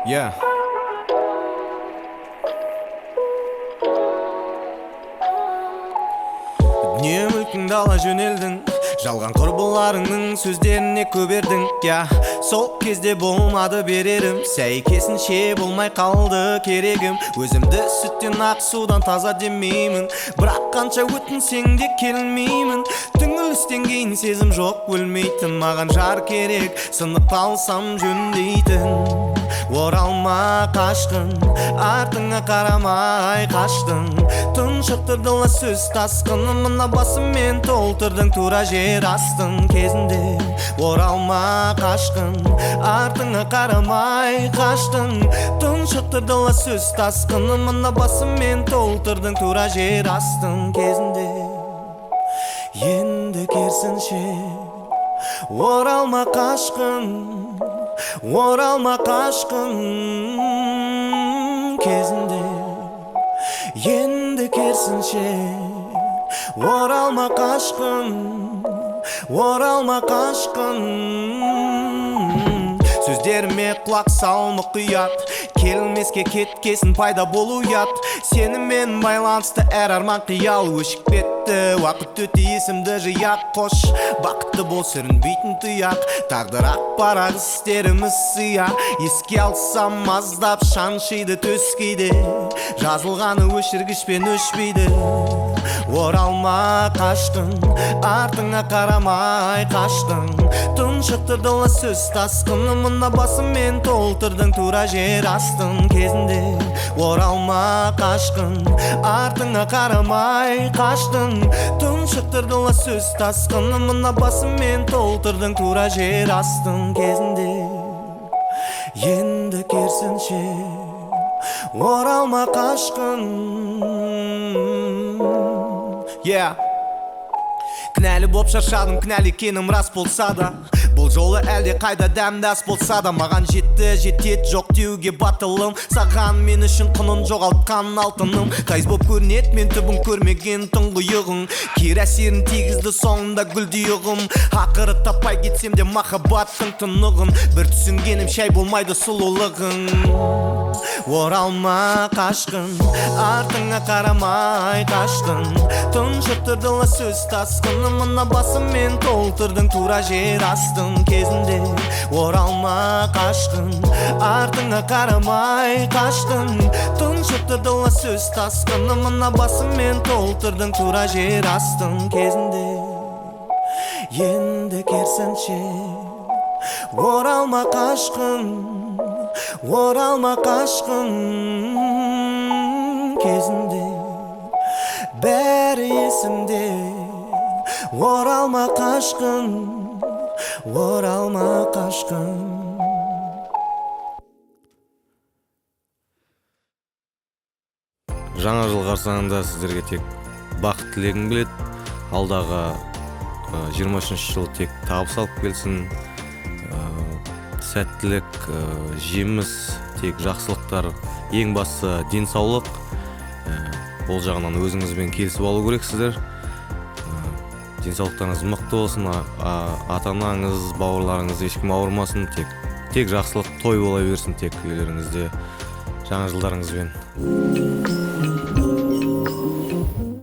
Yeah. Дүние мүлкіңді ала жөнелдің, жалған құрбыларыңның сөздеріне көнбедің. Сол кезде болмады берерім, сәйкесінше болмай қалды керегім. Өзімді сүттен ақ судан таза демеймін, бірақ қанша өтінсең де келмеймін. Түңілістен кейін сезім жоқ өлмейтін, маған жар керек, сынып қалсам жөндейтін. Оралма қашқын, артыңа қарамай қаштың. Тұншықтырдыла сөз тасқыны, мына басыммен толтырдың тура жер астың кезінде. Оралма қашқын, артыңа қарамай қаштың. Тұншықтырдыла сөз тасқыны, мына басыммен толтырдың тура жер астың кезінде. Енді керсінше оралма қашқын, оралма қашқын кезінде. Енді керсінше оралма қашқын, оралма қашқын. Сөздеріме құлақ сал мұқият, келмеске кеткесін пайда болу ұят. Сенімен байланысты әр арман қиял, өшік бетті уақыт өте есімді жияқ. Қош бақытты бол сүрінбейтін тұяқ, тағдыр ақ парақ істеріміз сыяқ. Еске алсам аздап шаншиды төс кейде, жазылғаны өшіргішпен өшпейді. Оралма қашқын, артыңа қарамай қаштың. Тұншықтырдыла сөз тасқыны, мына басыммен толтырдың тура жер астың кезінде. Оралма қашқын, артыңа қарамай қаштың. Тұншықтырдыла сөз тасқыны, мына басыммен толтырдың тура жер астың кезінде. Енді керсінше оралма қашқын. Yeah. Кінәлі боп шаршадым, кінәлі екенім рас болса да, бұл жолы әлде қайда дәмдас болса да. Маған жетті, жетет жоқ деуге батылым, саған мен үшін құнын жоғалтқан алтыным. Қайыз боп көрінет, мен түбін көрмеген тұңғиығың, кері әсерін тигізді соңында гүлдейігім. Ақыры таппай кетсем де махаббаттың тұнығын, бір түсінгенім шай болмайды сұлулығың. Оралма қашқын, артыңа қарамай қаштың. Тұншықтырдыла сөз тасқыны, мына басыммен толтырдың тура жер астың кезінде. Оралма қашқын, артыңа қарамай қаштың. Тұншықтырдыла сөз тасқыны, мына басыммен толтырдың тура жер астың кезінде. Енді керсінше оралма қашқын, оралма қашқын кезінде. Бәрі есімде, оралма қашқын, оралма қашқын. Жаңа жыл қарсаңында сіздерге тек бақыт тілегім келеді. Алдағы 23 жыл тек табыс алып келсін, сәттілік, жеміс, тек жақсылықтар, ең бастысы денсаулық. Ол жағынан өзіңізбен келісіп алу керексіздер. Денсаулықтарыңыз мықты болсын, ата-анаңыз, бауырларыңыз ешкім ауырмасын, тек жақсылық той бола берсін тек үйлеріңізде. Жаңа жылдарыңызбен.